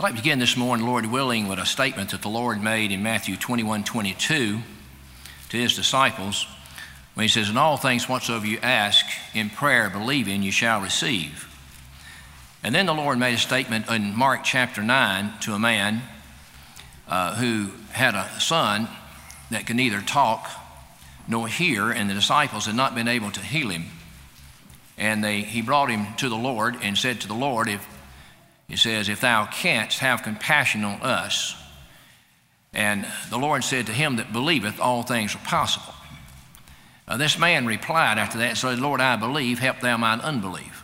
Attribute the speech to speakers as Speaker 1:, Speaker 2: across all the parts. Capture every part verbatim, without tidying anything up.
Speaker 1: I'd like to begin this morning, Lord willing, with a statement that the Lord made in Matthew twenty-one twenty-two to his disciples when he says, "In all things whatsoever you ask in prayer, believing, you shall receive." And then the Lord made a statement in Mark chapter nine to a man uh, who had a son that could neither talk nor hear, and the disciples had not been able to heal him. And they, he brought him to the Lord and said to the Lord, if He says, "If thou canst, have compassion on us." And the Lord said to him that believeth, all things are possible. Uh, this man replied after that and said, "Lord, I believe, help thou mine unbelief."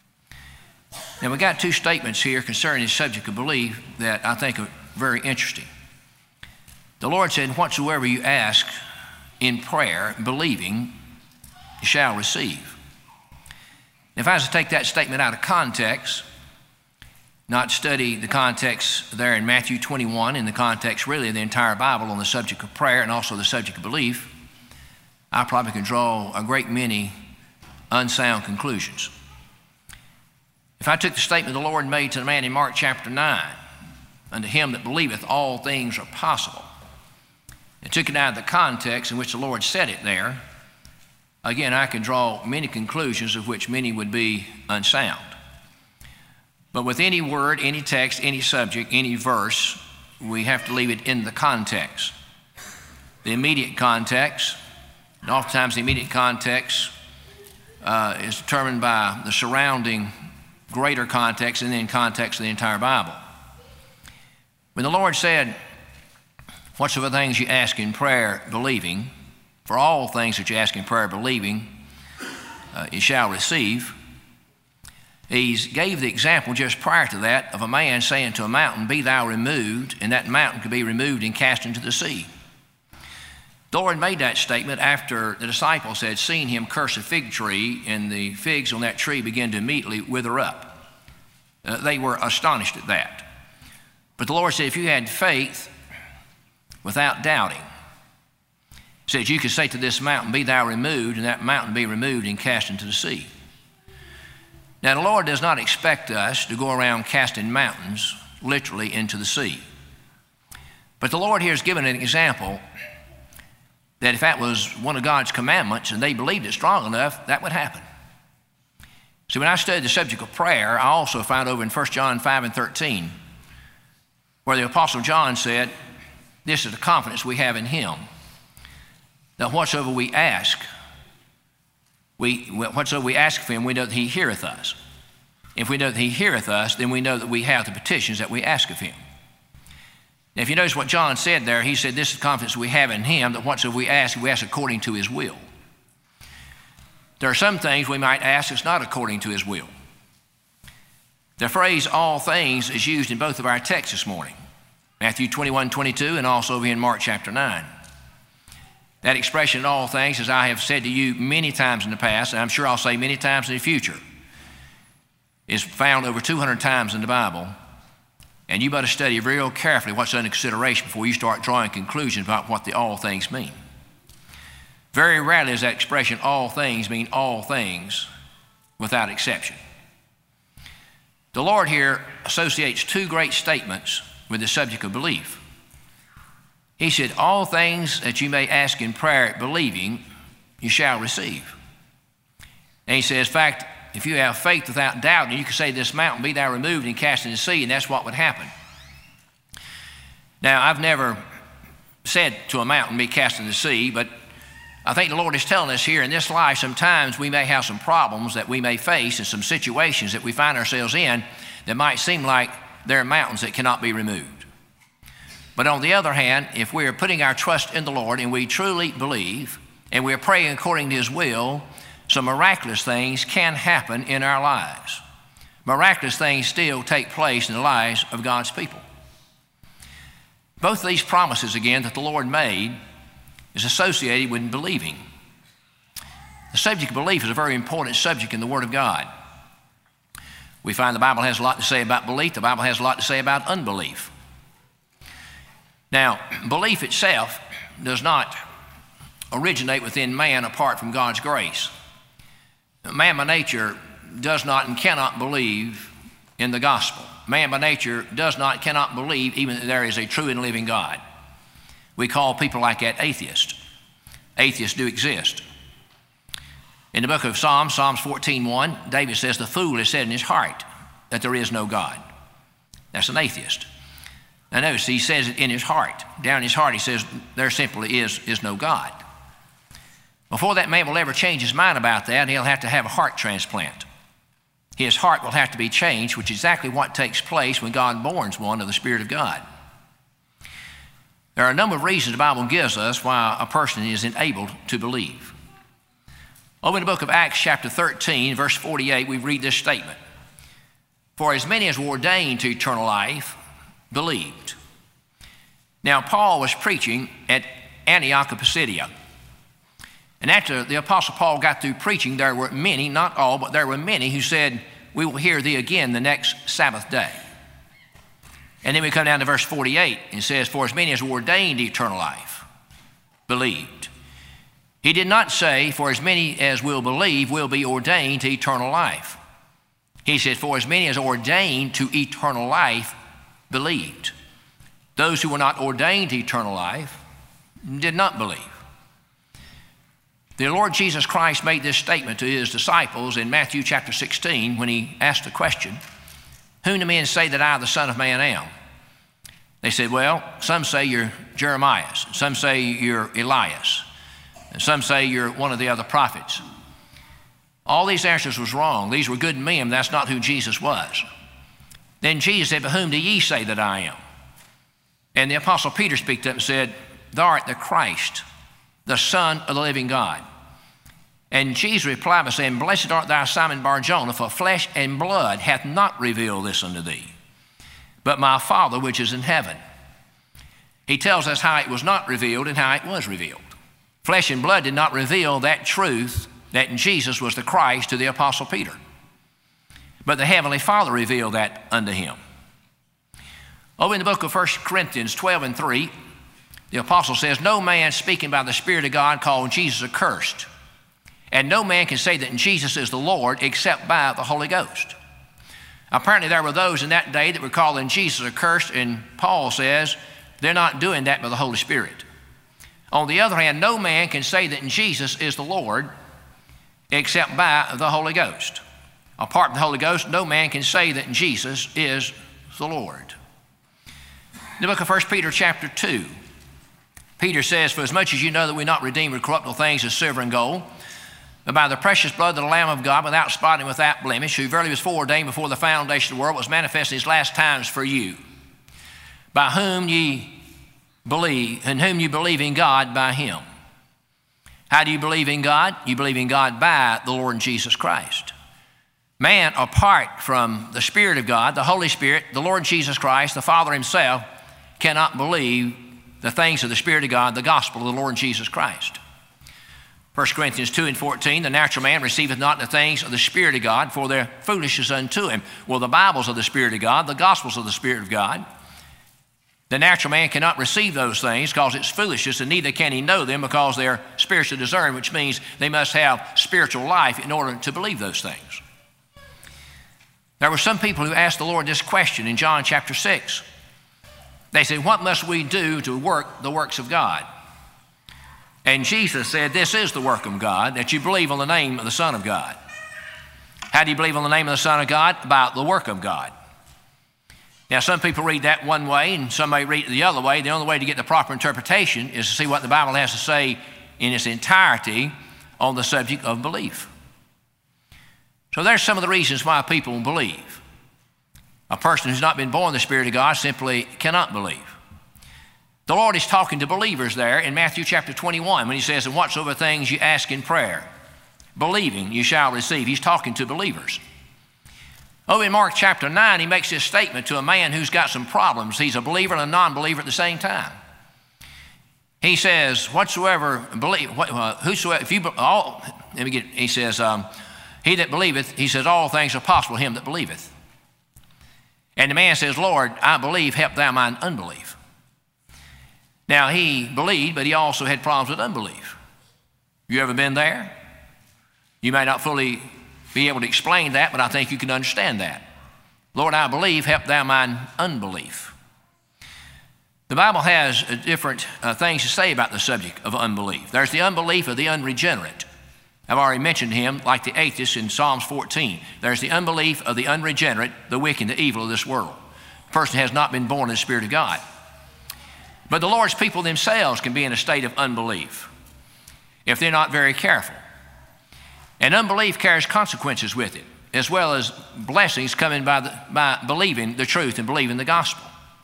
Speaker 1: Now we got two statements here concerning the subject of belief that I think are very interesting. The Lord said, "Whatsoever you ask in prayer, believing, you shall receive." If I was to take that statement out of context, not study the context there in Matthew twenty-one, in the context really of the entire Bible on the subject of prayer and also the subject of belief, I probably can draw a great many unsound conclusions. If I took the statement the Lord made to the man in Mark chapter nine, "Unto him that believeth all things are possible," and took it out of the context in which the Lord said it there, again, I can draw many conclusions of which many would be unsound. But with any word, any text, any subject, any verse, we have to leave it in the context. The immediate context, and oftentimes the immediate context uh, is determined by the surrounding greater context and then context of the entire Bible. When the Lord said, "Whatsoever things you ask in prayer, believing, for all things that you ask in prayer, believing, uh, you shall receive," He gave the example just prior to that of a man saying to a mountain, "Be thou removed," and that mountain could be removed and cast into the sea. The Lord made that statement after the disciples had seen him curse a fig tree, and the figs on that tree began to immediately wither up. Uh, they were astonished at that. But the Lord said, if you had faith without doubting, He said, you could say to this mountain, "Be thou removed," and that mountain be removed and cast into the sea. Now, the Lord does not expect us to go around casting mountains literally into the sea. But the Lord here has given an example that if that was one of God's commandments and they believed it strong enough, that would happen. See, when I studied the subject of prayer, I also found over in First John five and thirteen, where the Apostle John said, "This is the confidence we have in Him, that whatsoever we ask, We, whatsoever we ask of Him, we know that He heareth us. If we know that He heareth us, then we know that we have the petitions that we ask of Him." Now, if you notice what John said there, he said, "This is the confidence we have in Him, that whatsoever we ask, we ask according to His will." There are some things we might ask that's not according to His will. The phrase "all things" is used in both of our texts this morning, Matthew twenty-one twenty-two and also in Mark chapter nine. That expression, "all things," as I have said to you many times in the past, and I'm sure I'll say many times in the future, is found over two hundred times in the Bible. And you better study real carefully what's under consideration before you start drawing conclusions about what the "all things" mean. Very rarely does that expression "all things" mean all things without exception. The Lord here associates two great statements with the subject of belief. He said, "All things that you may ask in prayer, believing, you shall receive." And He says, in fact, if you have faith without doubting, you can say to this mountain, "Be thou removed and cast into the sea," and that's what would happen. Now, I've never said to a mountain, "Be cast into the sea," but I think the Lord is telling us here in this life, sometimes we may have some problems that we may face and some situations that we find ourselves in that might seem like they're mountains that cannot be removed. But on the other hand, if we are putting our trust in the Lord and we truly believe and we are praying according to His will, some miraculous things can happen in our lives. Miraculous things still take place in the lives of God's people. Both of these promises, again, that the Lord made is associated with believing. The subject of belief is a very important subject in the Word of God. We find the Bible has a lot to say about belief. The Bible has a lot to say about unbelief. Now, belief itself does not originate within man apart from God's grace. Man by nature does not and cannot believe in the gospel. man by nature does not, cannot believe even that there is a true and living God. We call people like that atheists. Atheists do exist. In the book of Psalms, Psalms fourteen one, David says, the fool has said in his heart that there is no God. That's an atheist. Now notice, he says it in his heart. Down in his heart, he says, there simply is, is no God. Before that man will ever change his mind about that, he'll have to have a heart transplant. His heart will have to be changed, which is exactly what takes place when God borns one of the Spirit of God. There are a number of reasons the Bible gives us why a person is enabled to believe. Over in the book of Acts chapter thirteen, verse forty-eight, we read this statement. For as many as were ordained to eternal life believed. Now Paul was preaching at Antioch of Pisidia. And after the Apostle Paul got through preaching, there were many, not all, but there were many who said, we will hear thee again the next Sabbath day. And then we come down to verse forty-eight, and it says, for as many as were ordained to eternal life believed. He did not say, for as many as will believe will be ordained to eternal life. He said, for as many as are ordained to eternal life believed. Those who were not ordained to eternal life did not believe. The Lord Jesus Christ made this statement to his disciples in Matthew chapter sixteen when he asked the question, whom do men say that I, the Son of Man, am? They said, well, some say you're Jeremiah, some say you're Elias, and some say you're one of the other prophets. All these answers was wrong. These were good men. That's not who Jesus was. Then Jesus said, but whom do ye say that I am? And the Apostle Peter speaked up and said, thou art the Christ, the Son of the living God. And Jesus replied by saying, blessed art thou, Simon Bar-Jonah, for flesh and blood hath not revealed this unto thee, but my Father which is in heaven. He tells us how it was not revealed and how it was revealed. Flesh and blood did not reveal that truth that Jesus was the Christ to the Apostle Peter, but the Heavenly Father revealed that unto him. Over in the book of First Corinthians twelve and three, the apostle says, no man speaking by the Spirit of God called Jesus accursed, and no man can say that Jesus is the Lord except by the Holy Ghost. Apparently there were those in that day that were calling Jesus accursed, and Paul says they're not doing that by the Holy Spirit. On the other hand, no man can say that Jesus is the Lord except by the Holy Ghost. Apart from the Holy Ghost, no man can say that Jesus is the Lord. In the book of First Peter chapter two, Peter says, for as much as you know that we're not redeemed with corruptible things as silver and gold, but by the precious blood of the Lamb of God, without spot and without blemish, who verily was foreordained before the foundation of the world, was manifest in his last times for you, by whom ye believe, in whom you believe in God by him. How do you believe in God? You believe in God by the Lord Jesus Christ. Man, apart from the Spirit of God, the Holy Spirit, the Lord Jesus Christ, the Father himself, cannot believe the things of the Spirit of God, the gospel of the Lord Jesus Christ. First Corinthians two and fourteen, the natural man receiveth not the things of the Spirit of God, for their foolishness unto him. Well, the Bible's of the Spirit of God, the gospel's of the Spirit of God. The natural man cannot receive those things because it's foolishness, and neither can he know them because they're spiritually discerned, which means they must have spiritual life in order to believe those things. There were some people who asked the Lord this question in John chapter six. They said, what must we do to work the works of God? And Jesus said, this is the work of God, that you believe on the name of the Son of God. How do you believe on the name of the Son of God? By the work of God. Now, some people read that one way, and some may read it the other way. The only way to get the proper interpretation is to see what the Bible has to say in its entirety on the subject of belief. So there's some of the reasons why people believe. A person who's not been born of the Spirit of God simply cannot believe. The Lord is talking to believers there in Matthew chapter twenty-one when he says, and whatsoever things you ask in prayer, believing you shall receive. He's talking to believers. Over in Mark chapter nine, he makes this statement to a man who's got some problems. He's a believer and a non-believer at the same time. He says, whatsoever believe, what, uh, whosoever, if you, all, let me get, he says, um, he that believeth, he says, all things are possible to him that believeth. And the man says, Lord, I believe, help thou mine unbelief. Now, he believed, but he also had problems with unbelief. You ever been there? You may not fully be able to explain that, but I think you can understand that. Lord, I believe, help thou mine unbelief. The Bible has different uh, things to say about the subject of unbelief. There's the unbelief of the unregenerate. I've already mentioned him, like the atheist in Psalms fourteen. There's the unbelief of the unregenerate, the wicked, the evil of this world. The person has not been born in the Spirit of God. But the Lord's people themselves can be in a state of unbelief if they're not very careful. And unbelief carries consequences with it, as well as blessings coming by, the, by believing the truth and believing the gospel.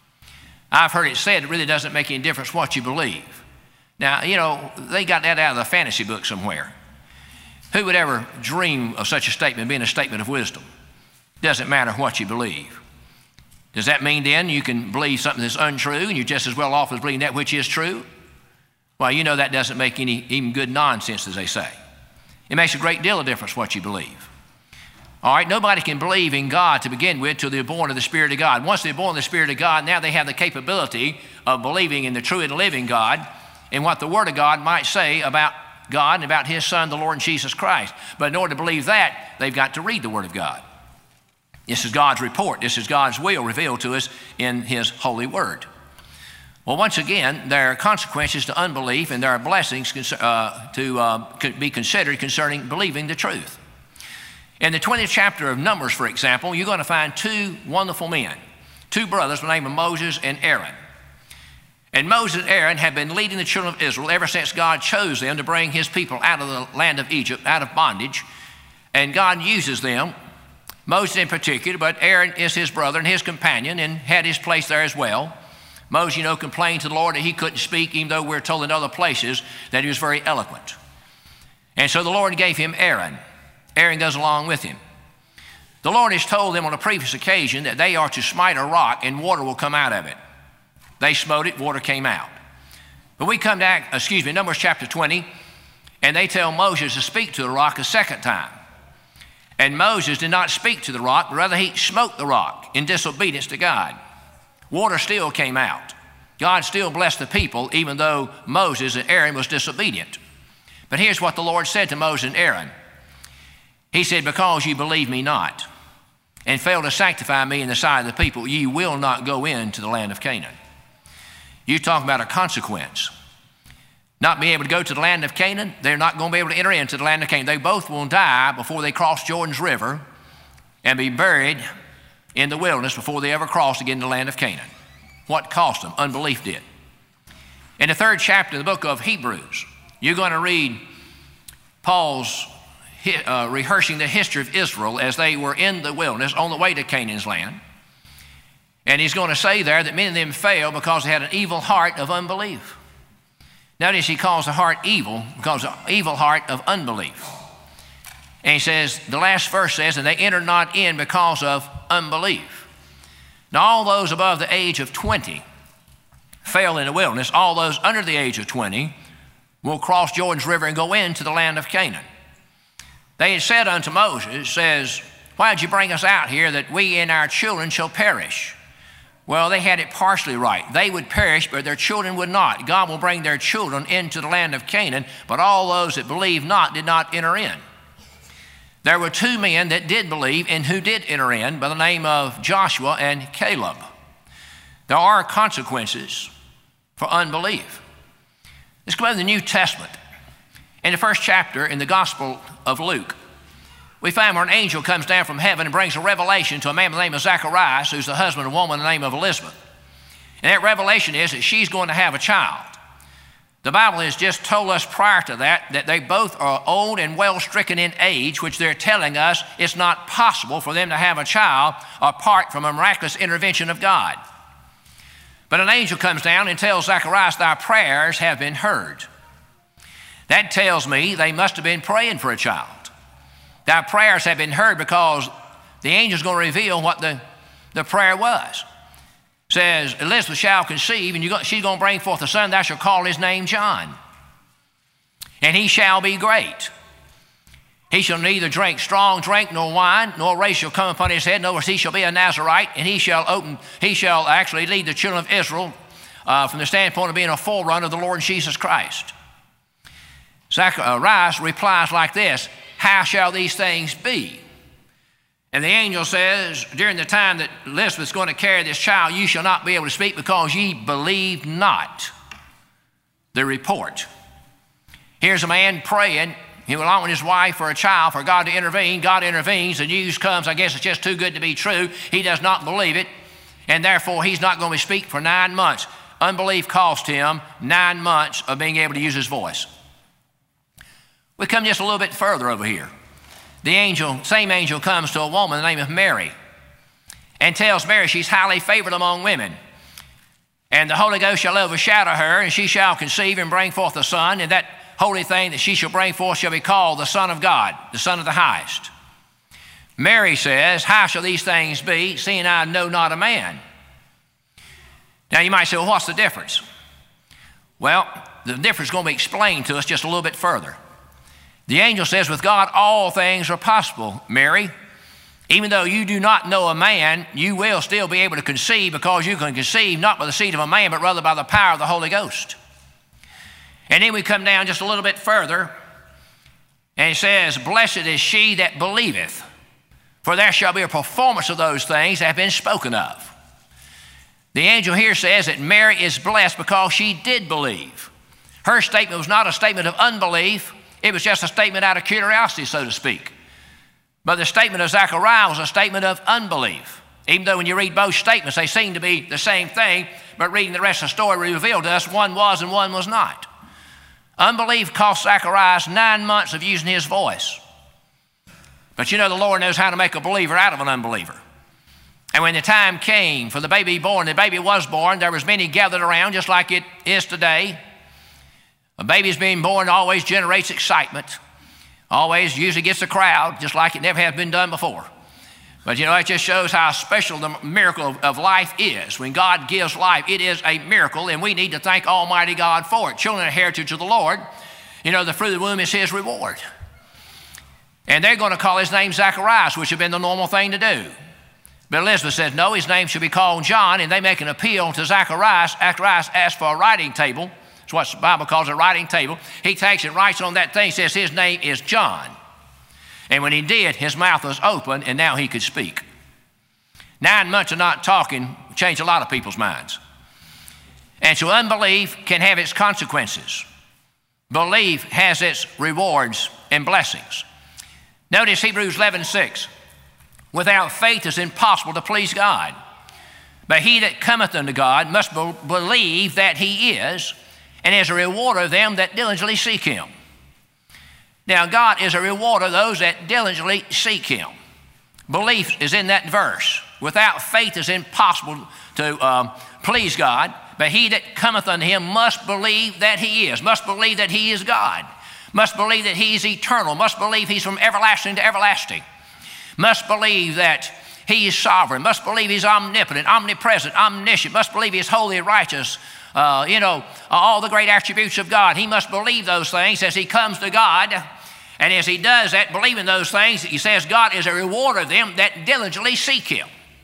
Speaker 1: I've heard it said it really doesn't make any difference what you believe. Now, you know, they got that out of the fantasy book somewhere. Who would ever dream of such a statement being a statement of wisdom? Doesn't matter what you believe. Does that mean then you can believe something that's untrue and you're just as well off as believing that which is true? Well, you know that doesn't make any even good nonsense, as they say. It makes a great deal of difference what you believe. All right, nobody can believe in God to begin with till they're born of the Spirit of God. Once they're born of the Spirit of God, now they have the capability of believing in the true and living God and what the Word of God might say about God and about His Son, the Lord Jesus Christ. But in order to believe that, they've got to read the Word of God. This is God's report. This is God's will revealed to us in His holy Word. Well, once again, there are consequences to unbelief and there are blessings uh, to uh, be considered concerning believing the truth. In the twentieth chapter of Numbers, for example, you're going to find two wonderful men, two brothers by the name of Moses and Aaron. And Moses and Aaron have been leading the children of Israel ever since God chose them to bring His people out of the land of Egypt, out of bondage. And God uses them, Moses in particular, but Aaron is his brother and his companion and had his place there as well. Moses, you know, complained to the Lord that he couldn't speak, even though we're told in other places that he was very eloquent. And so the Lord gave him Aaron. Aaron goes along with him. The Lord has told them on a previous occasion that they are to smite a rock and water will come out of it. They smote it, water came out. But we come to, excuse me, Numbers chapter twenty, and they tell Moses to speak to the rock a second time. And Moses did not speak to the rock, but rather he smote the rock in disobedience to God. Water still came out. God still blessed the people, even though Moses and Aaron was disobedient. But here's what the Lord said to Moses and Aaron. He said, because you believe me not, and fail to sanctify me in the sight of the people, ye will not go into the land of Canaan. You talk about a consequence. Not being able to go to the land of Canaan, they're not going to be able to enter into the land of Canaan. They both will die before they cross Jordan's River and be buried in the wilderness before they ever cross to get into the land of Canaan. What cost them? Unbelief did. In the third chapter of the book of Hebrews, you're going to read Paul's uh, rehearsing the history of Israel as they were in the wilderness on the way to Canaan's land. And he's going to say there that many of them failed because they had an evil heart of unbelief. Notice he calls the heart evil because of the evil heart of unbelief. And he says, the last verse says, and they entered not in because of unbelief. Now all those above the age of twenty fail in the wilderness. All those under the age of twenty will cross Jordan's River and go into the land of Canaan. They had said unto Moses, says, why did you bring us out here that we and our children shall perish? Well, they had it partially right. They would perish, but their children would not. God will bring their children into the land of Canaan, but all those that believe not did not enter in. There were two men that did believe and who did enter in by the name of Joshua and Caleb. There are consequences for unbelief. Let's go to the New Testament. In the first chapter in the Gospel of Luke, we find where an angel comes down from heaven and brings a revelation to a man by the name of Zacharias, who's the husband of a woman by the name of Elizabeth. And that revelation is that she's going to have a child. The Bible has just told us prior to that that they both are old and well stricken in age, which they're telling us it's not possible for them to have a child apart from a miraculous intervention of God. But an angel comes down and tells Zacharias, thy prayers have been heard. That tells me they must have been praying for a child. Thy prayers have been heard because the angel's going to reveal what the, the prayer was. It says, Elizabeth shall conceive, and you go, she's going to bring forth a son, thou shalt call his name John. And he shall be great. He shall neither drink strong drink nor wine, nor race shall come upon his head, nor he shall be a Nazarite, and he shall open, he shall actually lead the children of Israel uh, from the standpoint of being a forerunner of the Lord Jesus Christ. Zacharias replies like this, how shall these things be? And the angel says, during the time that Elizabeth's going to carry this child, you shall not be able to speak because ye believe not the report. Here's a man praying. He went along with his wife for a child, for God to intervene. God intervenes. The news comes. I guess it's just too good to be true. He does not believe it, and therefore he's not going to speak for nine months. Unbelief cost him nine months of being able to use his voice. We come just a little bit further over here. The angel, same angel comes to a woman by the name of Mary and tells Mary she's highly favored among women. And the Holy Ghost shall overshadow her, and she shall conceive and bring forth a son, and that holy thing that she shall bring forth shall be called the Son of God, the Son of the Highest. Mary says, how shall these things be, seeing I know not a man? Now you might say, well, what's the difference? Well, the difference is going to be explained to us just a little bit further. The angel says, with God all things are possible, Mary. Even though you do not know a man, you will still be able to conceive, because you can conceive not by the seed of a man, but rather by the power of the Holy Ghost. And then we come down just a little bit further, and it says, blessed is she that believeth, for there shall be a performance of those things that have been spoken of. The angel here says that Mary is blessed because she did believe. Her statement was not a statement of unbelief. It was just a statement out of curiosity, so to speak. But the statement of Zechariah was a statement of unbelief. Even though when you read both statements, they seem to be the same thing, but reading the rest of the story revealed to us one was and one was not. Unbelief cost Zacharias nine months of using his voice. But you know, the Lord knows how to make a believer out of an unbeliever. And when the time came for the baby born, the baby was born, there was many gathered around, just like it is today. A baby's being born always generates excitement, always usually gets a crowd, just like it never has been done before. But you know, it just shows how special the miracle of, of life is. When God gives life, it is a miracle, and we need to thank Almighty God for it. Children are heritage of the Lord. You know, the fruit of the womb is his reward. And they're going to call his name Zacharias, which would have been the normal thing to do. But Elizabeth said, no, his name should be called John, and they make an appeal to Zacharias. Zacharias asked for a writing table. That's what the Bible calls a writing table. He takes and writes on that thing, says his name is John. And when he did, his mouth was open, and now he could speak. Nine months of not talking changed a lot of people's minds. And so unbelief can have its consequences. Belief has its rewards and blessings. Notice Hebrews eleven six. Without faith it's impossible to please God. But he that cometh unto God must be- believe that he is, and is a rewarder of them that diligently seek him. Now, God is a rewarder of those that diligently seek him. Belief is in that verse. Without faith it's impossible to um, please God, but he that cometh unto him must believe that he is, must believe that he is God, must believe that he is eternal, must believe he's from everlasting to everlasting, must believe that he is sovereign, must believe he's omnipotent, omnipresent, omniscient, must believe he's holy and righteous, uh, you know, all the great attributes of God. He must believe those things as he comes to God. And as he does that, believing those things, he says God is a rewarder of them that diligently seek him.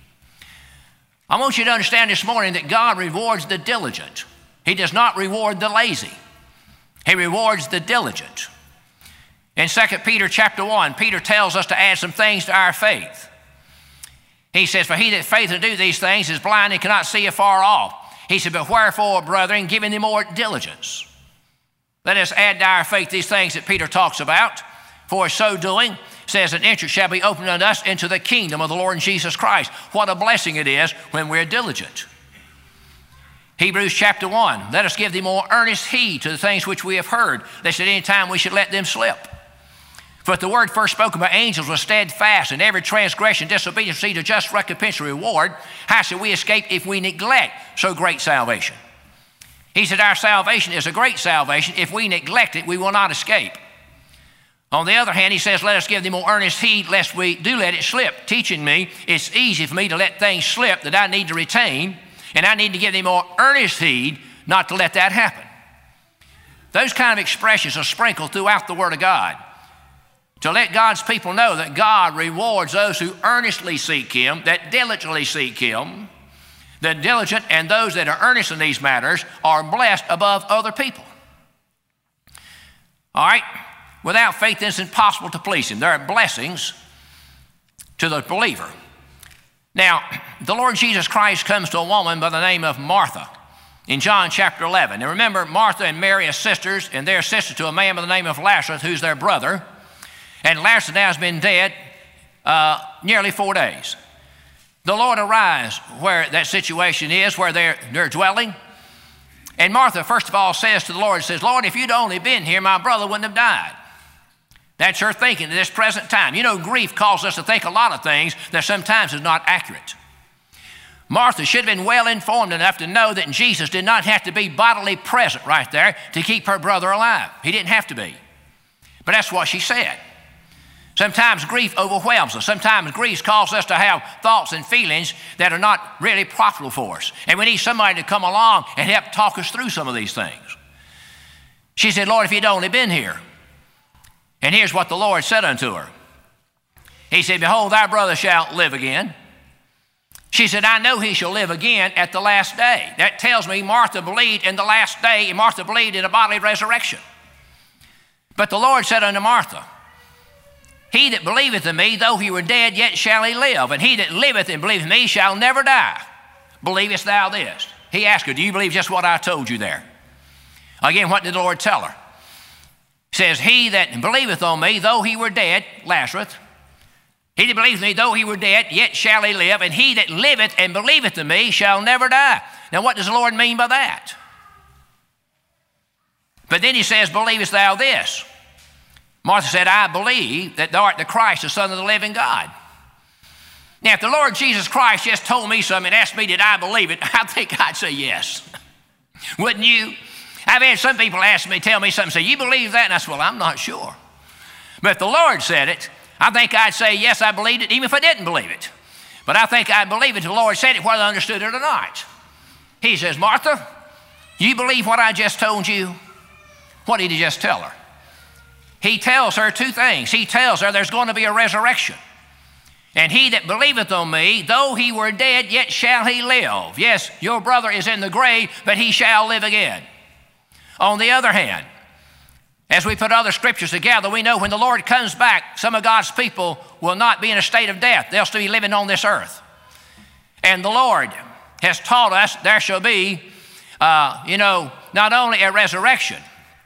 Speaker 1: I want you to understand this morning that God rewards the diligent. He does not reward the lazy. He rewards the diligent. In Second Peter chapter one, Peter tells us to add some things to our faith. He says, for he that faith to do these things is blind and cannot see afar off. He said, but wherefore, brethren, giving them more diligence. Let us add to our faith these things that Peter talks about. For so doing, says, an entrance shall be opened unto us into the kingdom of the Lord Jesus Christ. What a blessing it is when we're diligent. Hebrews chapter one, let us give thee more earnest heed to the things which we have heard, lest at any time we should let them slip. For if the word first spoken by angels was steadfast, and every transgression, disobedience received a just recompense or reward, how shall we escape if we neglect so great salvation? He said our salvation is a great salvation. If we neglect it, we will not escape. On the other hand, he says, let us give them more earnest heed lest we do let it slip, teaching me it's easy for me to let things slip that I need to retain, and I need to give them more earnest heed not to let that happen. Those kind of expressions are sprinkled throughout the Word of God to let God's people know that God rewards those who earnestly seek him, that diligently seek him. The diligent and those that are earnest in these matters are blessed above other people. All right? Without faith, it's impossible to please him. There are blessings to the believer. Now, the Lord Jesus Christ comes to a woman by the name of Martha in John chapter eleven. And remember, Martha and Mary are sisters, and they're sisters to a man by the name of Lazarus, who's their brother. And Lazarus now has been dead uh, nearly four days. The Lord arrives where that situation is, where they're, they're dwelling. And Martha, first of all, says to the Lord, says, Lord, if you'd only been here, my brother wouldn't have died. That's her thinking at this present time. You know, grief causes us to think a lot of things that sometimes is not accurate. Martha should have been well informed enough to know that Jesus did not have to be bodily present right there to keep her brother alive. He didn't have to be. But that's what she said. Sometimes grief overwhelms us. Sometimes grief causes us to have thoughts and feelings that are not really profitable for us. And we need somebody to come along and help talk us through some of these things. She said, Lord, if you'd only been here. And here's what the Lord said unto her. He said, behold, thy brother shall live again. She said, I know he shall live again at the last day. That tells me Martha believed in the last day, and Martha believed in a bodily resurrection. But the Lord said unto Martha, he that believeth in me, though he were dead, yet shall he live. And he that liveth and believeth in me shall never die. Believest thou this? He asked her, do you believe just what I told you there? Again, what did the Lord tell her? He says, he that believeth on me, though he were dead, Lazarus, he that believeth in me, though he were dead, yet shall he live. And he that liveth and believeth in me shall never die. Now, what does the Lord mean by that? But then he says, believest thou this? Martha said, I believe that thou art the Christ, the Son of the living God. Now, if the Lord Jesus Christ just told me something and asked me, did I believe it? I think I'd say yes. Wouldn't you? I've had some people ask me, tell me something, say, you believe that? And I said, well, I'm not sure. But if the Lord said it, I think I'd say, yes, I believed it, even if I didn't believe it. But I think I'd believe it if the Lord said it, whether I understood it or not. He says, Martha, you believe what I just told you? What did he just tell her? He tells her two things. He tells her there's going to be a resurrection. And he that believeth on me, though he were dead, yet shall he live. Yes, your brother is in the grave, but he shall live again. On the other hand, as we put other scriptures together, we know when the Lord comes back, some of God's people will not be in a state of death. They'll still be living on this earth. And the Lord has taught us there shall be, uh, you know, not only a resurrection,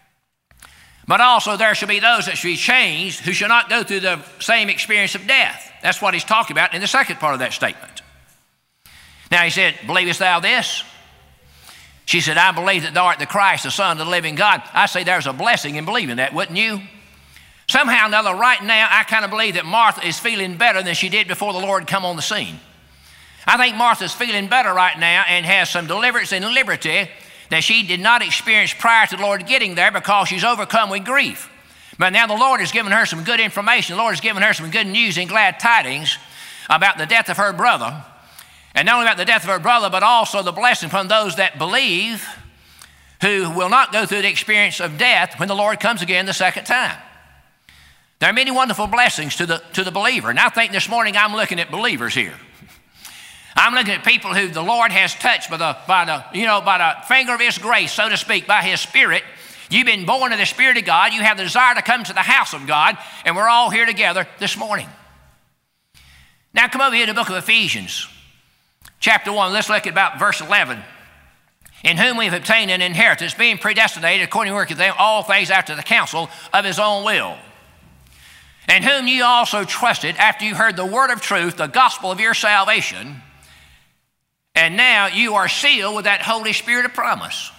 Speaker 1: but also there shall be those that shall be changed who shall not go through the same experience of death. That's what he's talking about in the second part of that statement. Now he said, believest thou this? She said, I believe that thou art the Christ, the Son of the living God. I say there's a blessing in believing that, wouldn't you? Somehow or another, right now, I kind of believe that Martha is feeling better than she did before the Lord come on the scene. I think Martha's feeling better right now and has some deliverance and liberty that she did not experience prior to the Lord getting there because she's overcome with grief. But now the Lord has given her some good information. The Lord has given her some good news and glad tidings about the death of her brother. And not only about the death of her brother, but also the blessing from those that believe who will not go through the experience of death when the Lord comes again the second time. There are many wonderful blessings to the, to the believer. And I think this morning I'm looking at believers here. I'm looking at people who the Lord has touched by the, by the, you know, by the finger of his grace, so to speak, by his Spirit. You've been born of the Spirit of God. You have the desire to come to the house of God, and we're all here together this morning. Now come over here to the book of Ephesians, chapter one. Let's look at about verse eleven. In whom we have obtained an inheritance, being predestinated according to work of them, all things after the counsel of his own will. And whom you also trusted after you heard the word of truth, the gospel of your salvation. And now you are sealed with that Holy Spirit of promise.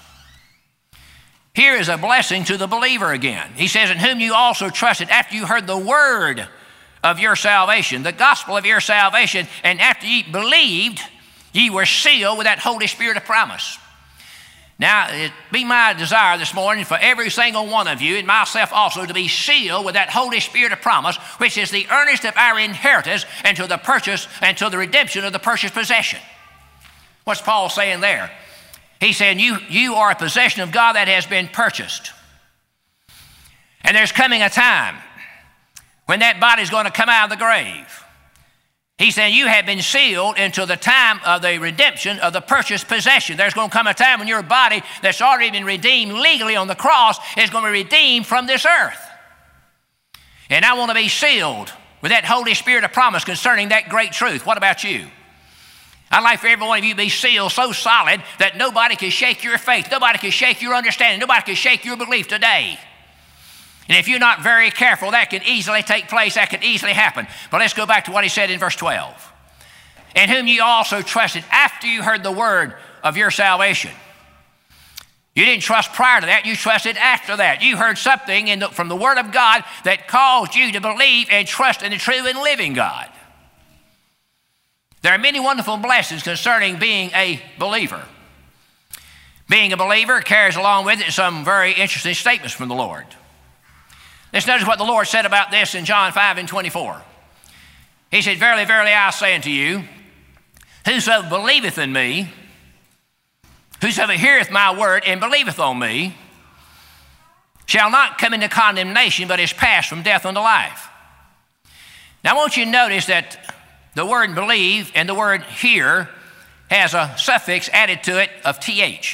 Speaker 1: Here is a blessing to the believer again. He says, in whom you also trusted after you heard the word of your salvation, the gospel of your salvation, and after ye believed, ye were sealed with that Holy Spirit of promise. Now, it be my desire this morning for every single one of you, and myself also, to be sealed with that Holy Spirit of promise, which is the earnest of our inheritance, and to the purchase, and to the redemption of the purchased possession. What's Paul saying there? He's saying you, you are a possession of God that has been purchased. And there's coming a time when that body's going to come out of the grave. He's saying you have been sealed until the time of the redemption of the purchased possession. There's going to come a time when your body that's already been redeemed legally on the cross is going to be redeemed from this earth. And I want to be sealed with that Holy Spirit of promise concerning that great truth. What about you? I'd like for every one of you to be sealed so solid that nobody can shake your faith, nobody can shake your understanding, nobody can shake your belief today. And if you're not very careful, that can easily take place, that can easily happen. But let's go back to what he said in verse twelve. In whom you also trusted after you heard the word of your salvation. You didn't trust prior to that, you trusted after that. You heard something in the, from the word of God that caused you to believe and trust in the true and living God. There are many wonderful blessings concerning being a believer. Being a believer carries along with it some very interesting statements from the Lord. Let's notice what the Lord said about this in John five and twenty-four. He said, verily, verily, I say unto you, whosoever believeth in me, whosoever heareth my word and believeth on me, shall not come into condemnation, but is passed from death unto life. Now I want you to notice that the word believe and the word hear has a suffix added to it of th.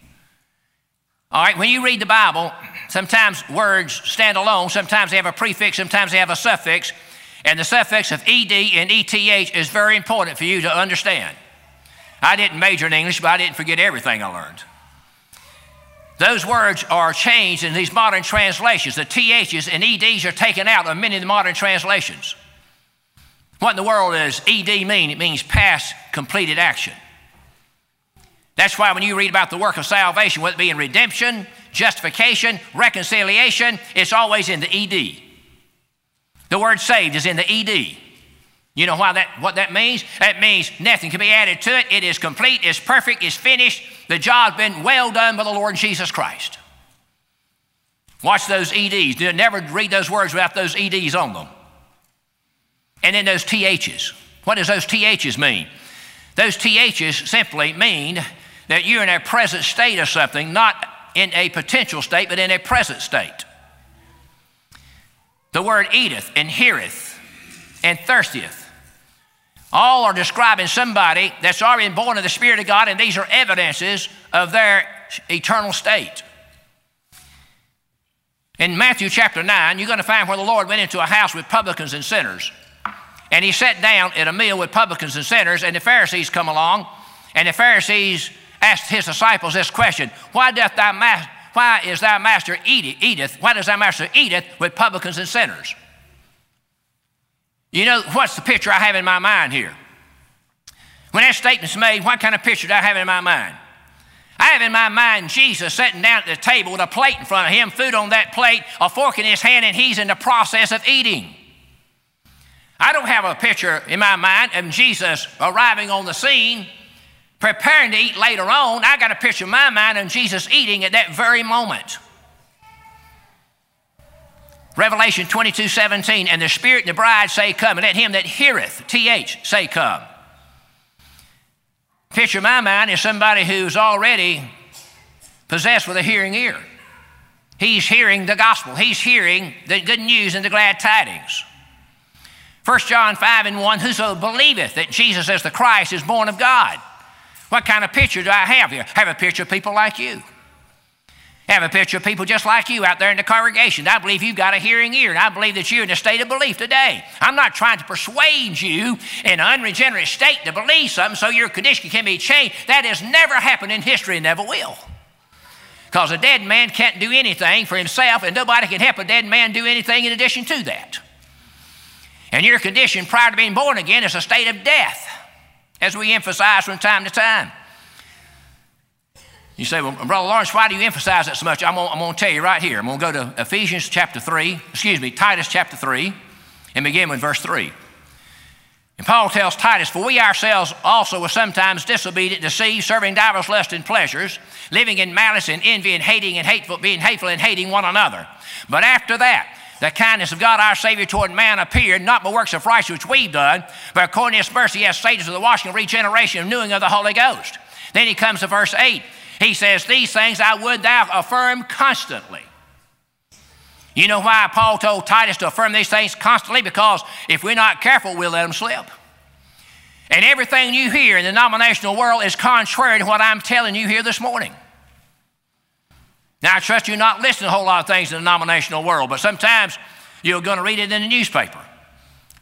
Speaker 1: All right, when you read the Bible, sometimes words stand alone, sometimes they have a prefix, sometimes they have a suffix, and the suffix of ed and eth is very important for you to understand. I didn't major in English, but I didn't forget everything I learned. Those words are changed in these modern translations. The th's and eds are taken out of many of the modern translations. What in the world does ed mean? It means past completed action. That's why when you read about the work of salvation, whether it be in redemption, justification, reconciliation, it's always in the ed. The word saved is in the ed. You know why that, what that means? That means nothing can be added to it. It is complete, it's perfect, it's finished. The job's been well done by the Lord Jesus Christ. Watch those eds. Never read those words without those eds on them. And then those th's. What does those th's mean? Those th's simply mean that you're in a present state of something, not in a potential state, but in a present state. The word eateth and heareth and thirsteth all are describing somebody that's already been born of the Spirit of God, and these are evidences of their eternal state. In Matthew chapter nine, you're going to find where the Lord went into a house with publicans and sinners. And he sat down at a meal with publicans and sinners, and the Pharisees come along, and the Pharisees asked his disciples this question, why doth thy ma- why is thy master eat- eateth, why does thy master eateth with publicans and sinners? You know, what's the picture I have in my mind here? When that statement's made, what kind of picture do I have in my mind? I have in my mind Jesus sitting down at the table with a plate in front of him, food on that plate, a fork in his hand, and he's in the process of eating. I don't have a picture in my mind of Jesus arriving on the scene, preparing to eat later on. I got a picture in my mind of Jesus eating at that very moment. Revelation twenty-two seventeen, and the Spirit and the bride say, come, and let him that heareth, th, say, come. Picture in my mind is somebody who's already possessed with a hearing ear. He's hearing the gospel. He's hearing the good news and the glad tidings. First John five and one, whoso believeth that Jesus is the Christ is born of God. What kind of picture do I have here? I have a picture of people like you. I have a picture of people just like you out there in the congregation. I believe you've got a hearing ear, and I believe that you're in a state of belief today. I'm not trying to persuade you in an unregenerate state to believe something so your condition can be changed. That has never happened in history and never will. Because a dead man can't do anything for himself, and nobody can help a dead man do anything in addition to that. And your condition prior to being born again is a state of death, as we emphasize from time to time. You say, well, Brother Lawrence, why do you emphasize that so much? I'm going to tell you right here. I'm going to go to Ephesians chapter three, excuse me, Titus chapter three, and begin with verse three. And Paul tells Titus, for we ourselves also were sometimes disobedient, deceived, serving divers lusts and pleasures, living in malice and envy and hating and hateful, being hateful and hating one another. But after that, the kindness of God our Savior toward man appeared, not by works of righteousness which we've done, but according to his mercy he has saved us with the washing of regeneration and renewing of the Holy Ghost. Then he comes to verse eight. He says, these things I would thou affirm constantly. You know why Paul told Titus to affirm these things constantly? Because if we're not careful, we'll let them slip. And everything you hear in the denominational world is contrary to what I'm telling you here this morning. Now, I trust you not listen to a whole lot of things in the denominational world, but sometimes you're going to read it in the newspaper.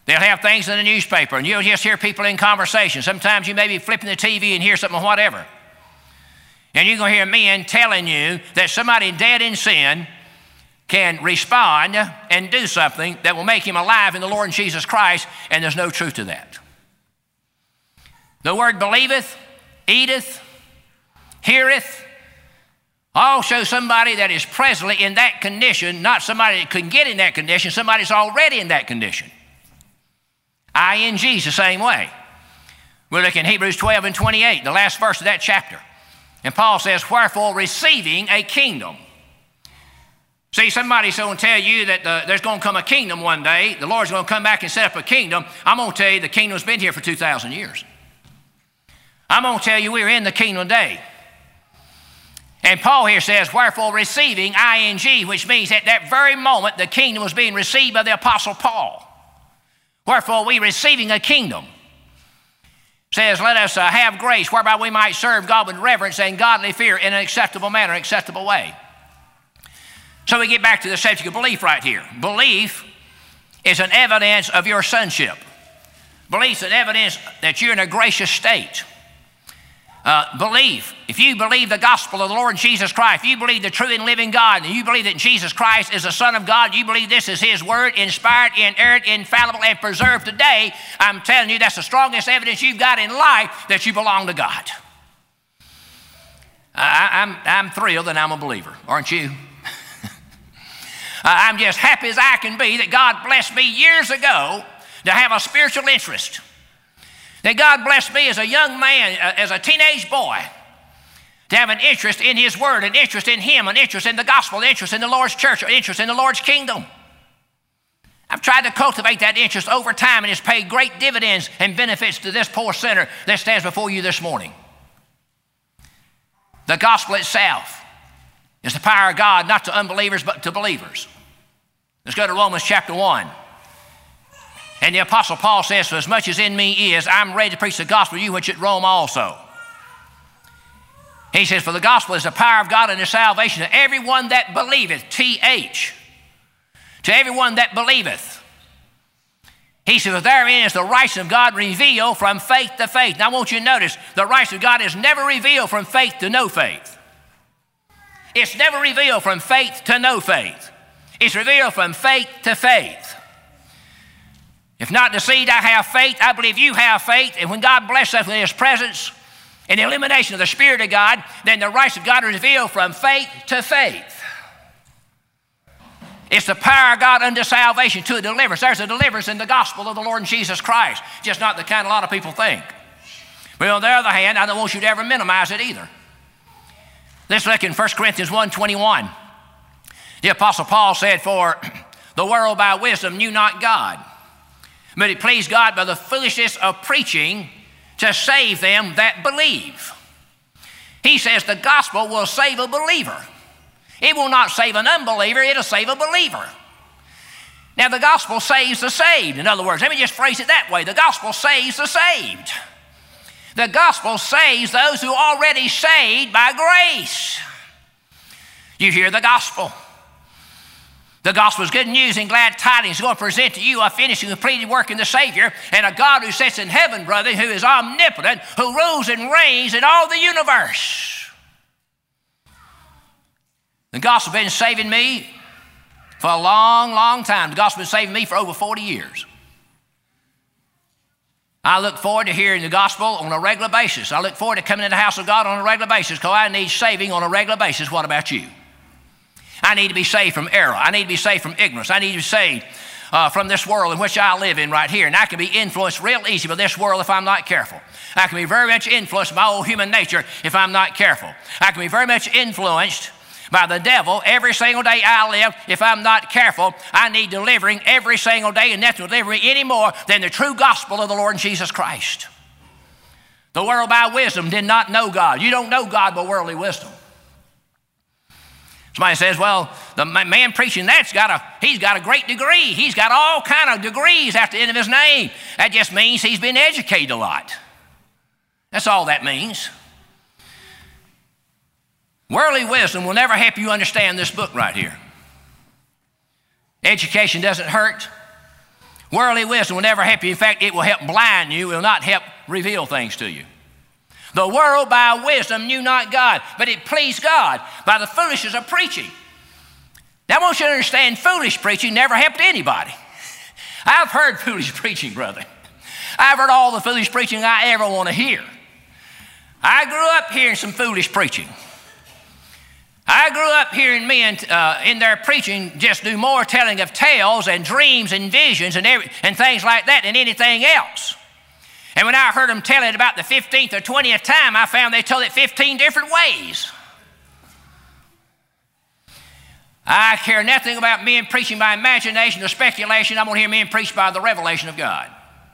Speaker 1: They'll have things in the newspaper, and you'll just hear people in conversation. Sometimes you may be flipping the T V and hear something or whatever. And you're going to hear men telling you that somebody dead in sin can respond and do something that will make him alive in the Lord Jesus Christ, and there's no truth to that. The word believeth, eateth, heareth, all show somebody that is presently in that condition, not somebody that couldn't get in that condition, somebody that's already in that condition. I N G is the same way. We're looking at Hebrews twelve and twenty-eight, the last verse of that chapter. And Paul says, wherefore receiving a kingdom. See, somebody's going to tell you that the, there's going to come a kingdom one day. The Lord's going to come back and set up a kingdom. I'm going to tell you the kingdom's been here for two thousand years. I'm going to tell you we're in the kingdom today. And Paul here says, wherefore receiving, I N G, which means at that very moment the kingdom was being received by the Apostle Paul. Wherefore we receiving a kingdom. Says, let us uh, have grace whereby we might serve God with reverence and godly fear in an acceptable manner, acceptable way. So we get back to the subject of belief right here. Belief is an evidence of your sonship. Belief is an evidence that you're in a gracious state. Uh, belief, if you believe the gospel of the Lord Jesus Christ, if you believe the true and living God, and you believe that Jesus Christ is the Son of God, you believe this is His Word, inspired, inerrant, infallible, and preserved today, I'm telling you that's the strongest evidence you've got in life that you belong to God. I, I'm, I'm thrilled that I'm a believer, aren't you? I'm just happy as I can be that God blessed me years ago to have a spiritual interest. That God blessed me as a young man, as a teenage boy, to have an interest in His Word, an interest in Him, an interest in the gospel, an interest in the Lord's church, an interest in the Lord's kingdom. I've tried to cultivate that interest over time, and it's paid great dividends and benefits to this poor sinner that stands before you this morning. The gospel itself is the power of God, not to unbelievers, but to believers. Let's go to Romans chapter one. And the Apostle Paul says, for as much as in me is, I'm ready to preach the gospel to you which at Rome also. He says, for the gospel is the power of God unto salvation to everyone that believeth, T H, to everyone that believeth. He says, for therein is the righteousness of God revealed from faith to faith. Now I want you to notice, the righteousness of God is never revealed from faith to no faith. It's never revealed from faith to no faith. It's revealed from faith to faith. If not deceived, I have faith. I believe you have faith. And when God blesses us with His presence and the illumination of the Spirit of God, then the righteousness of God is revealed from faith to faith. It's the power of God unto salvation to a deliverance. There's a deliverance in the gospel of the Lord Jesus Christ, just not the kind a lot of people think. But on the other hand, I don't want you to ever minimize it either. Let's look in First Corinthians one twenty-one. The Apostle Paul said, for the world by wisdom knew not God, but it pleased God by the foolishness of preaching to save them that believe. He says the gospel will save a believer. It will not save an unbeliever, it'll save a believer. Now the gospel saves the saved. In other words, let me just phrase it that way. The gospel saves the saved. The gospel saves those who are already saved by grace. You hear the gospel. The gospel is good news and glad tidings. It's going to present to you a finished and completed work in the Savior, and a God who sits in heaven, brother, who is omnipotent, who rules and reigns in all the universe. The gospel has been saving me for a long, long time. The gospel has been saving me for over forty years. I look forward to hearing the gospel on a regular basis. I look forward to coming to the house of God on a regular basis because I need saving on a regular basis. What about you? I need to be saved from error. I need to be saved from ignorance. I need to be saved uh, from this world in which I live in right here. And I can be influenced real easy by this world if I'm not careful. I can be very much influenced by my old human nature if I'm not careful. I can be very much influenced by the devil every single day I live if I'm not careful. I need delivering every single day, and nothing will deliver me any more than the true gospel of the Lord Jesus Christ. The world by wisdom did not know God. You don't know God by worldly wisdom. Somebody says, well, the man preaching that's got a, he's got a great degree. He's got all kind of degrees after the end of his name. That just means he's been educated a lot. That's all that means. Worldly wisdom will never help you understand this book right here. Education doesn't hurt. Worldly wisdom will never help you. In fact, it will help blind you. It will not help reveal things to you. The world by wisdom knew not God, but it pleased God by the foolishness of preaching. Now I want you to understand, foolish preaching never helped anybody. I've heard foolish preaching, brother. I've heard all the foolish preaching I ever want to hear. I grew up hearing some foolish preaching. I grew up hearing men uh, in their preaching just do more telling of tales and dreams and visions and, every, and things like that than anything else. And when I heard them tell it about the fifteenth or twentieth time, I found they told it fifteen different ways. I care nothing about men preaching by imagination or speculation. I'm going to hear men preach by the revelation of God.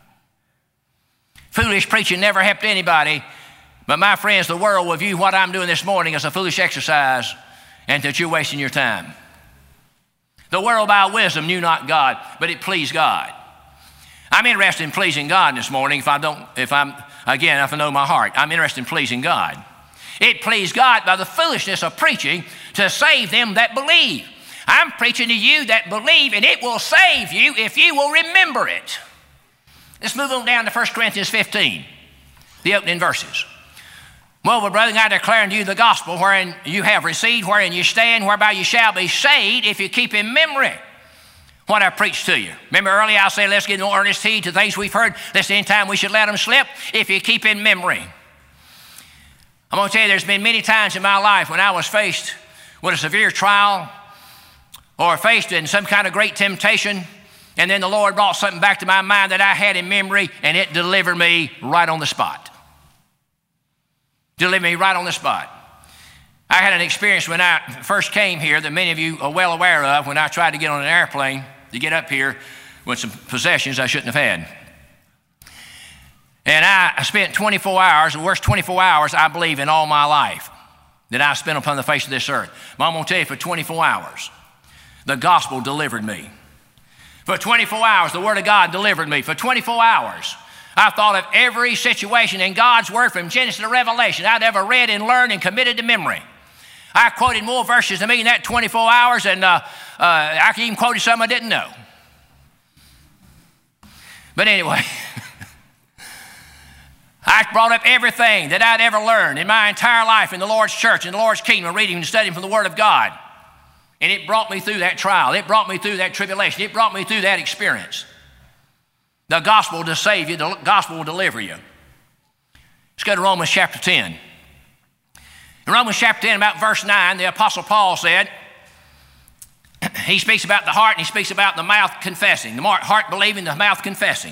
Speaker 1: Foolish preaching never helped anybody. But my friends, the world will view what I'm doing this morning as a foolish exercise and that you're wasting your time. The world by wisdom knew not God, but it pleased God. I'm interested in pleasing God this morning. If I don't, if I'm, again, if I know my heart, I'm interested in pleasing God. It pleased God by the foolishness of preaching to save them that believe. I'm preaching to you that believe, and it will save you if you will remember it. Let's move on down to First Corinthians fifteen, the opening verses. Moreover, brethren, I declare unto you the gospel wherein you have received, wherein you stand, whereby you shall be saved, if you keep in memory what I preached to you. Remember earlier I said, let's give no earnest heed to things we've heard, lest any time we should let them slip, if you keep in memory. I'm going to tell you, there's been many times in my life when I was faced with a severe trial or faced in some kind of great temptation, and then the Lord brought something back to my mind that I had in memory, and it delivered me right on the spot. Delivered me right on the spot. I had an experience when I first came here that many of you are well aware of, when I tried to get on an airplane to get up here with some possessions I shouldn't have had. And I spent twenty-four hours, the worst twenty-four hours I believe in all my life that I spent upon the face of this earth. But I'm going to tell you, for twenty-four hours, the gospel delivered me. For twenty-four hours, the word of God delivered me. For twenty-four hours, I thought of every situation in God's word from Genesis to Revelation I'd ever read and learned and committed to memory. I quoted more verses than me in that twenty-four hours, and uh, uh, I even quoted some I didn't know. But anyway, I brought up everything that I'd ever learned in my entire life in the Lord's church, in the Lord's kingdom, reading and studying from the Word of God. And it brought me through that trial. It brought me through that tribulation. It brought me through that experience. The gospel will save you. The gospel will deliver you. Let's go to Romans chapter ten. In Romans chapter ten, about verse nine, the Apostle Paul said, he speaks about the heart and he speaks about the mouth confessing. The heart believing, the mouth confessing.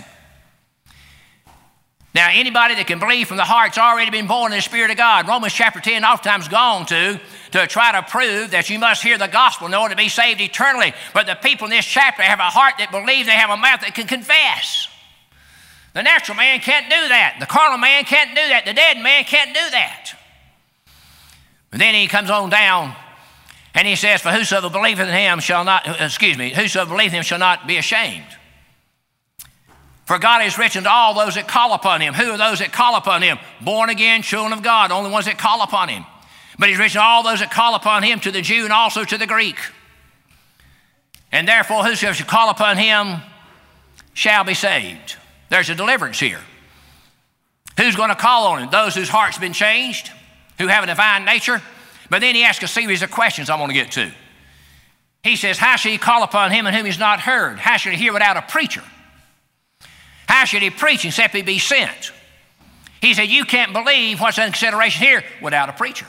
Speaker 1: Now, anybody that can believe from the heart's already been born in the Spirit of God. Romans chapter ten oftentimes gone to to try to prove that you must hear the gospel in order to be saved eternally. But the people in this chapter have a heart that believes, they have a mouth that can confess. The natural man can't do that. The carnal man can't do that. The dead man can't do that. But then he comes on down and he says, for whosoever believeth in him shall not, excuse me, whosoever believeth in him shall not be ashamed. For God is rich unto all those that call upon him. Who are those that call upon him? Born again, children of God, only ones that call upon him. But he's rich unto all those that call upon him, to the Jew and also to the Greek. And therefore, whosoever shall call upon him shall be saved. There's a deliverance here. Who's going to call on him? Those whose heart's been changed, who have a divine nature. But then he asks a series of questions I want to get to. He says, how shall he call upon him in whom he's not heard? How should he hear without a preacher? How should he preach except he be sent? He said, you can't believe what's in consideration here without a preacher.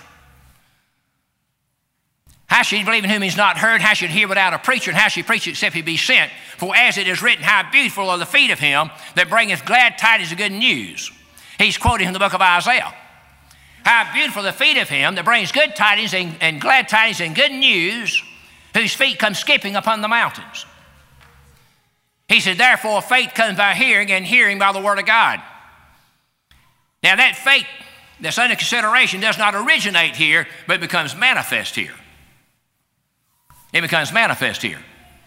Speaker 1: How should he believe in whom he's not heard? How should he hear without a preacher? And how should he preach except he be sent? For as it is written, how beautiful are the feet of him that bringeth glad tidings of good news. He's quoting from the book of Isaiah. How beautiful the feet of him that brings good tidings and, and glad tidings and good news, whose feet come skipping upon the mountains. He said, therefore faith comes by hearing, and hearing by the word of God. Now that faith that's under consideration does not originate here, but becomes manifest here. It becomes manifest here.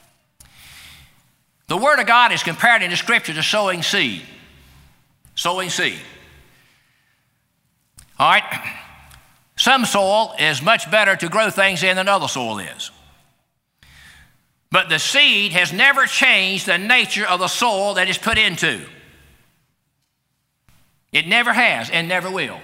Speaker 1: The word of God is compared in the scripture to sowing seed. Sowing seed. All right. Some soil is much better to grow things in than other soil is. But the seed has never changed the nature of the soil that it's put into. It never has and never will.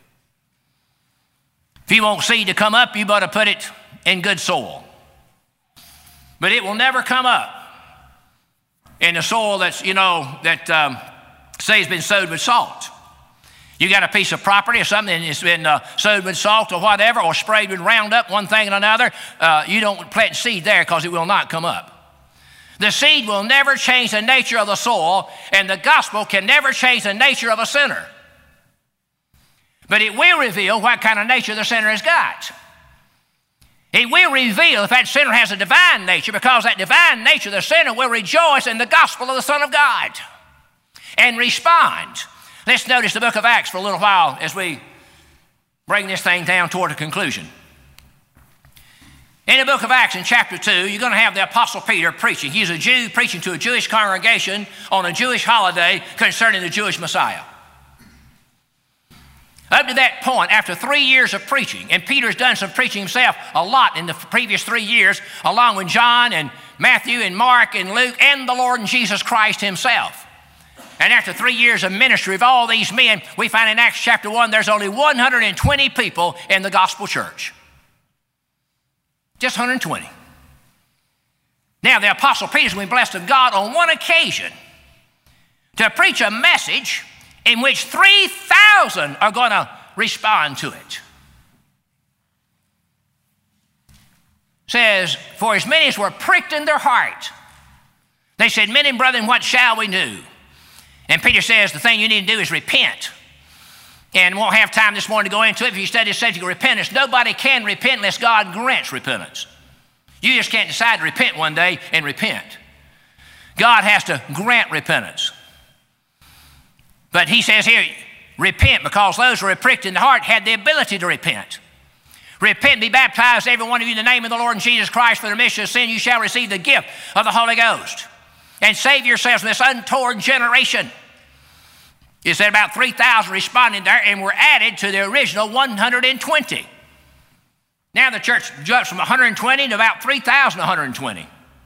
Speaker 1: If you want seed to come up, you better put it in good soil. But it will never come up in the soil that's, you know, that um, say has been sowed with salt. You got a piece of property or something and it's been uh, sowed with salt or whatever, or sprayed with Roundup, one thing and another, uh, you don't plant seed there because it will not come up. The seed will never change the nature of the soil, and the gospel can never change the nature of a sinner. But it will reveal what kind of nature the sinner has got. It will reveal if that sinner has a divine nature, because that divine nature, the sinner will rejoice in the gospel of the Son of God and respond. Let's notice the book of Acts for a little while as we bring this thing down toward a conclusion. In the book of Acts in chapter two, you're going to have the Apostle Peter preaching. He's a Jew preaching to a Jewish congregation on a Jewish holiday concerning the Jewish Messiah. Up to that point, after three years of preaching, and Peter's done some preaching himself a lot in the previous three years, along with John and Matthew and Mark and Luke and the Lord and Jesus Christ himself. And after three years of ministry of all these men, we find in Acts chapter one, there's only one hundred twenty people in the gospel church. Just one hundred twenty. Now, the Apostle Peter's been blessed of God on one occasion to preach a message in which three thousand are going to respond to it. It says, for as many as were pricked in their heart, they said, men and brethren, what shall we do? And Peter says, the thing you need to do is repent. And won't have time this morning to go into it. If you study subject of repentance, nobody can repent unless God grants repentance. You just can't decide to repent one day and repent. God has to grant repentance. But he says here, repent, because those who are pricked in the heart had the ability to repent. Repent and be baptized, every one of you, in the name of the Lord Jesus Christ for the remission of sin. You shall receive the gift of the Holy Ghost. And save yourselves from this untoward generation. It said about three thousand responded there and were added to the original one hundred twenty. Now the church jumps from one hundred twenty to about three thousand one hundred twenty.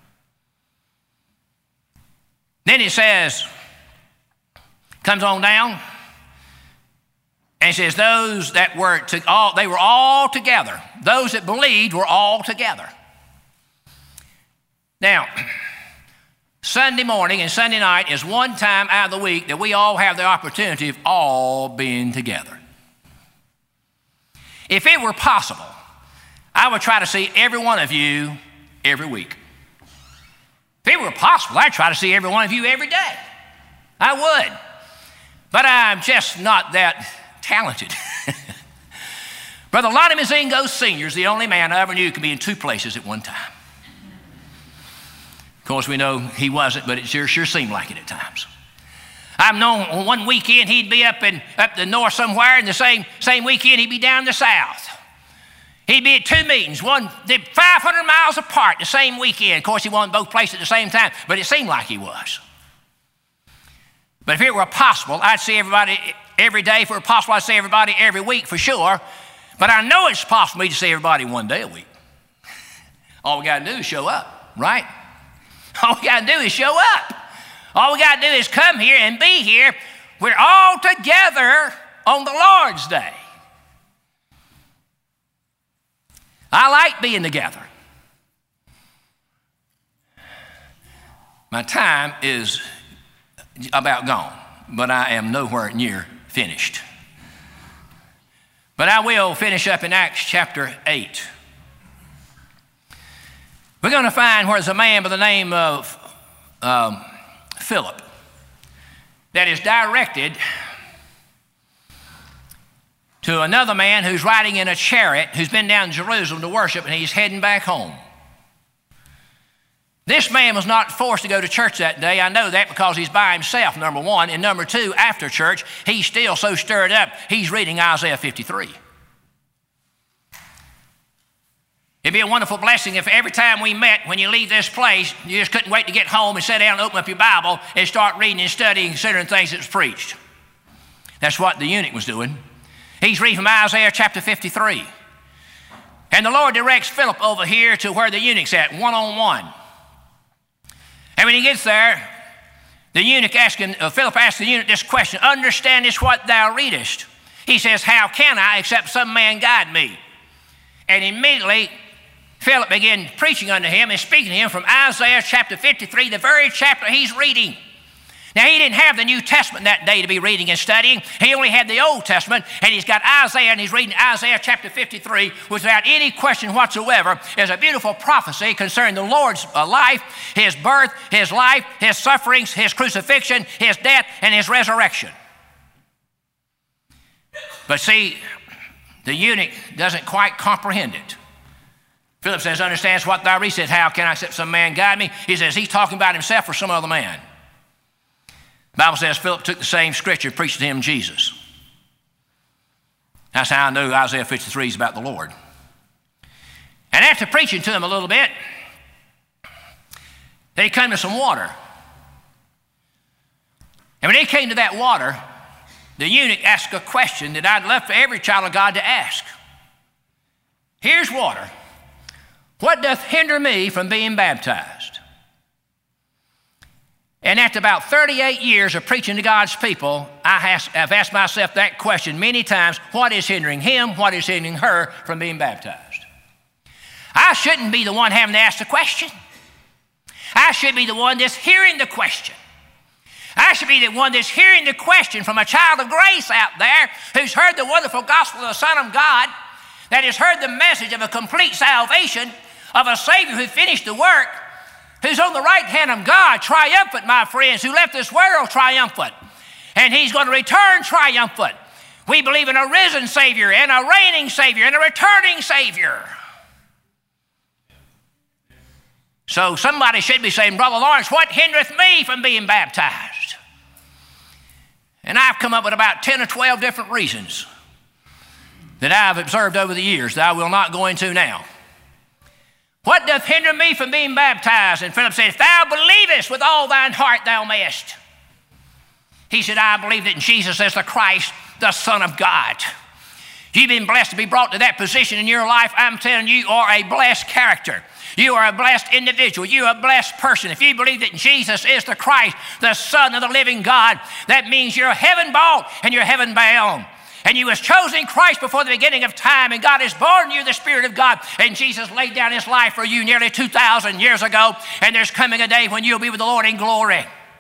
Speaker 1: Then it says, comes on down, and it says those that were to all, they were all together. Those that believed were all together. Now, Sunday morning and Sunday night is one time out of the week that we all have the opportunity of all being together. If it were possible, I would try to see every one of you every week. If it were possible, I'd try to see every one of you every day. I would. But I'm just not that talented. Brother Lonnie Mazingo Senior is the only man I ever knew could be in two places at one time. Of course, we know he wasn't, but it sure, sure seemed like it at times. I've known on one weekend he'd be up in up the north somewhere, and the same, same weekend he'd be down the south. He'd be at two meetings, one five hundred miles apart the same weekend. Of course, he wasn't both places at the same time, but it seemed like he was. But if it were possible, I'd see everybody every day. If it were possible, I'd see everybody every week for sure. But I know it's possible for me to see everybody one day a week. All we got to do is show up, right? All we got to do is show up. All we got to do is come here and be here. We're all together on the Lord's Day. I like being together. My time is about gone, but I am nowhere near finished. But I will finish up in Acts chapter eight. We're going to find where there's a man by the name of um, Philip that is directed to another man who's riding in a chariot who's been down to Jerusalem to worship, and he's heading back home. This man was not forced to go to church that day. I know that because he's by himself, number one. And number two, after church, he's still so stirred up, he's reading Isaiah fifty-three. It'd be a wonderful blessing if every time we met, when you leave this place, you just couldn't wait to get home and sit down and open up your Bible and start reading and studying, considering things that was preached. That's what the eunuch was doing. He's reading from Isaiah chapter fifty-three. And the Lord directs Philip over here to where the eunuch's at, one-on-one. And when he gets there, the eunuch asking, uh, Philip asked the eunuch this question, understandest what thou readest? He says, how can I except some man guide me? And immediately Philip began preaching unto him and speaking to him from Isaiah chapter fifty-three, the very chapter he's reading. Now, he didn't have the New Testament that day to be reading and studying. He only had the Old Testament, and he's got Isaiah, and he's reading Isaiah chapter fifty-three, which without any question whatsoever is a beautiful prophecy concerning the Lord's uh, life, his birth, his life, his sufferings, his crucifixion, his death, and his resurrection. But see, the eunuch doesn't quite comprehend it. Philip says, understands what thou readest. He says, how can I except some man guide me? He says, he's talking about himself or some other man. The Bible says Philip took the same scripture and preached to him Jesus. That's how I knew Isaiah fifty-three is about the Lord. And after preaching to him a little bit, they came to some water. And when they came to that water, the eunuch asked a question that I'd love for every child of God to ask. Here's water. What doth hinder me from being baptized? And after about thirty-eight years of preaching to God's people, I have asked myself that question many times. What is hindering him? What is hindering her from being baptized? I shouldn't be the one having to ask the question. I should be the one that's hearing the question. I should be the one that's hearing the question from a child of grace out there who's heard the wonderful gospel of the Son of God, that has heard the message of a complete salvation, of a Savior who finished the work, who's on the right hand of God, triumphant, my friends, who left this world triumphant. And he's going to return triumphant. We believe in a risen Savior and a reigning Savior and a returning Savior. So somebody should be saying, Brother Lawrence, what hindereth me from being baptized? And I've come up with about ten or twelve different reasons that I've observed over the years that I will not go into now. What doth hinder me from being baptized? And Philip said, if thou believest with all thine heart, thou mayest. He said, I believe that Jesus is the Christ, the Son of God. You've been blessed to be brought to that position in your life. I'm telling you, you are a blessed character. You are a blessed individual. You are a blessed person. If you believe that Jesus is the Christ, the Son of the living God, that means you're heaven bought and you're heaven bound. And you was chosen Christ before the beginning of time, and God has born you the Spirit of God, and Jesus laid down his life for you nearly two thousand years ago, and there's coming a day when you'll be with the Lord in glory.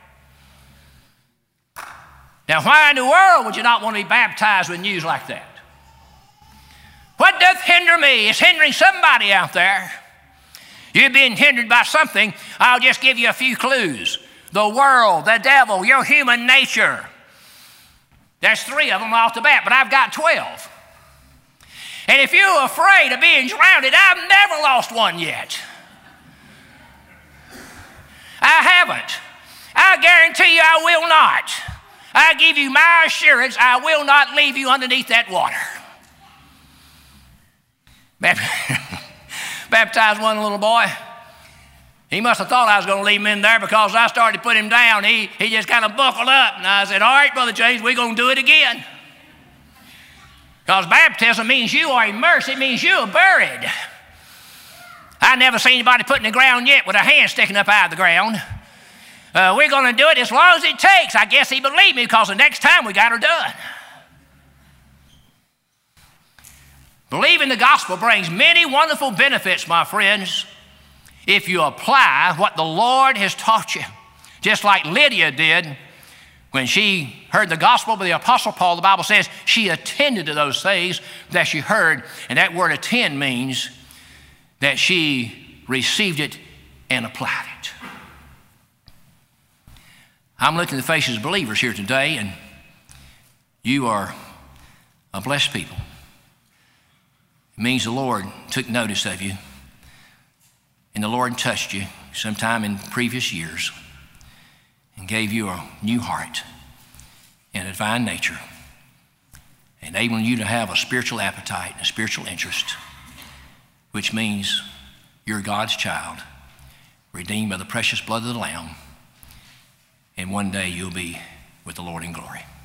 Speaker 1: Now, why in the world would you not want to be baptized with news like that? What doth hinder me? It's hindering somebody out there. You're being hindered by something. I'll just give you a few clues. The world, the devil, your human nature. There's three of them off the bat, but I've got twelve. And if you're afraid of being drowned, I've never lost one yet. I haven't. I guarantee you I will not. I give you my assurance I will not leave you underneath that water. Baptized one little boy. He must have thought I was going to leave him in there because I started to put him down. He, he just kind of buckled up. And I said, all right, Brother James, we're going to do it again. Because baptism means you are immersed. It means you are buried. I've never seen anybody put in the ground yet with a hand sticking up out of the ground. Uh, we're going to do it as long as it takes. I guess he believed me because the next time we got her done. Believing the gospel brings many wonderful benefits, my friends, if you apply what the Lord has taught you. Just like Lydia did when she heard the gospel by the Apostle Paul. The Bible says she attended to those things that she heard. And that word attend means that she received it and applied it. I'm looking at the faces of believers here today, and you are a blessed people. It means the Lord took notice of you, and the Lord touched you sometime in previous years and gave you a new heart and a divine nature, enabling you to have a spiritual appetite and a spiritual interest, which means you're God's child, redeemed by the precious blood of the Lamb, and one day you'll be with the Lord in glory.